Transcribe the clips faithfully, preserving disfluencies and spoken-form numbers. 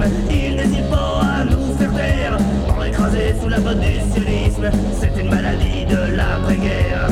fascisme. Ils n'hésitent pas à nous faire taire, pour écraser sous la botte du sionisme. C'est une maladie de l'après-guerre.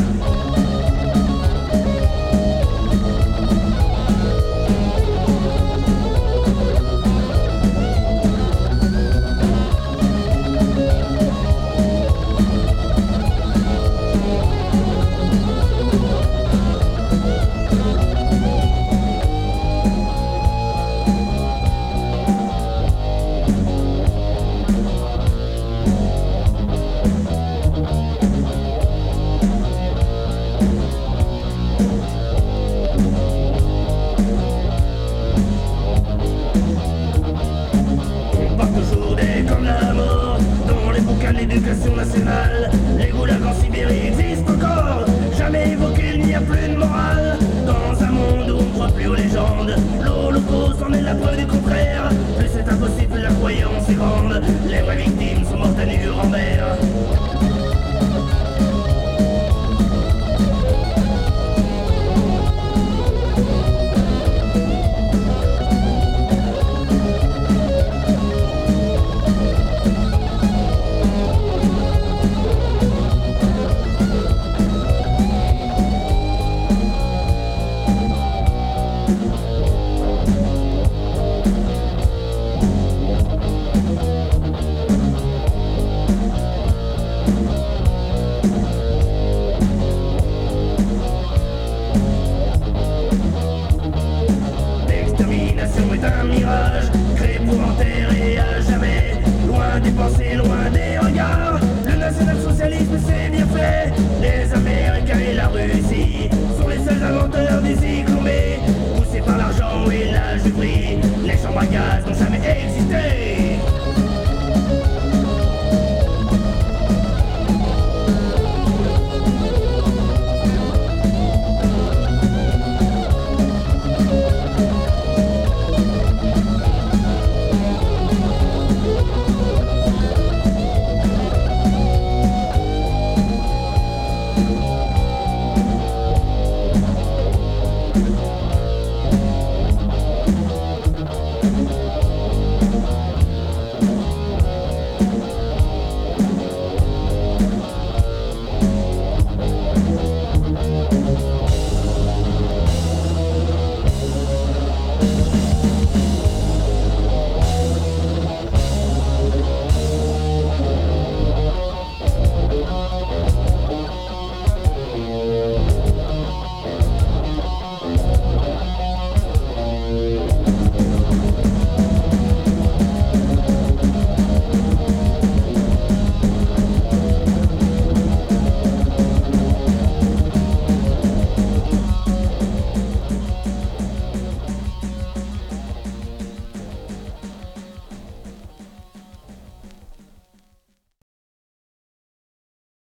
L'éducation nationale, les goulags en Sibérie existent encore. Jamais évoqué, il n'y a plus de morale. Dans un monde où on ne croit plus aux légendes, l'Holocauste en est la preuve du contraire. Plus c'est impossible, la croyance est grande. Les vraies victimes sont mortes à Nuremberg. Est un mirage, créé pour enterrer à jamais. Loin des pensées, loin des regards. Le national-socialisme c'est bien fait. Les Américains et la Russie sont les seuls inventeurs des économies. Poussés par l'argent et la juperie, les chambres à gaz n'ont jamais existé. Thank you.